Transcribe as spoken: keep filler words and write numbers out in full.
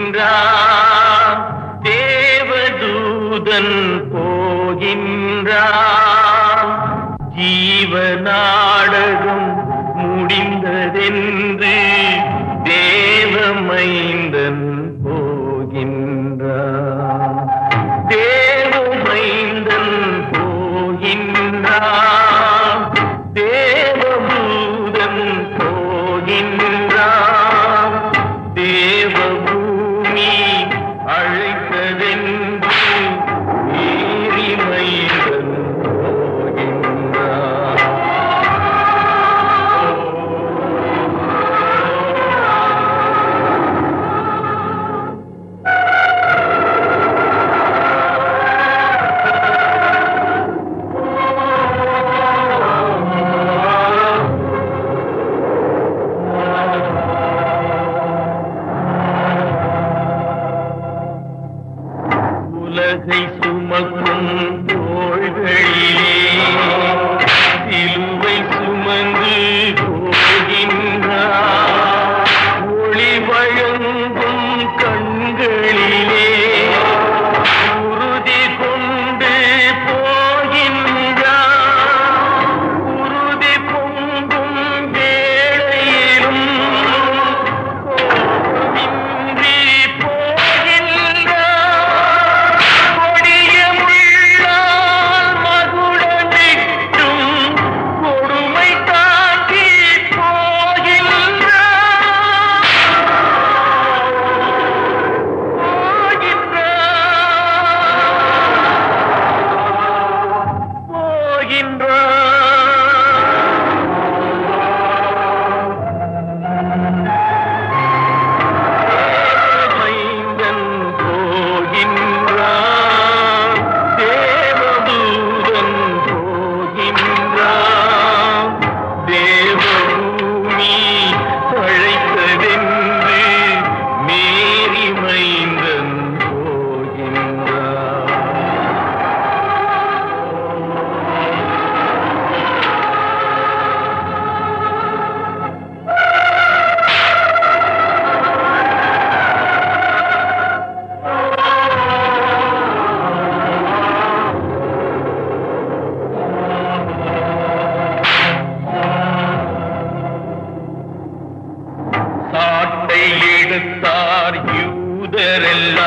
போகின்றான், தேவதூதன் போகின்றான். ஜீவ நாடகம் முடிந்ததென்று தேவமைந்தன் போகின்றான், தேவமைந்தன் போகின்றான், தேவதூதன் போகின்றான். தேவபூமி அழைத்ததென்று நீரிமைந்தன் போகின்றான். உலகை சுமக்கும் தோள்களிலே சிலுவை சுமந்து போகின்றார். ஒளி வழங்கும் கண்களிலே உறுதி கொண்டு போகின்றார். உறுதி பொங்கும் வேளையிலும் கோபமின்றி போகின்றார். கொடிய முள்ளால் மகுடமிட்டும் கொடுமை தாக்கி போகின்றார். தேவமைந்தன் போகின்றான், தேவதூதன் போகின்றான். தேவபூமி அழைத்ததென்று மேரிமைந்தன் போகின்றான். சாட்டை எடுத்தார் யூதரெல்லாம்,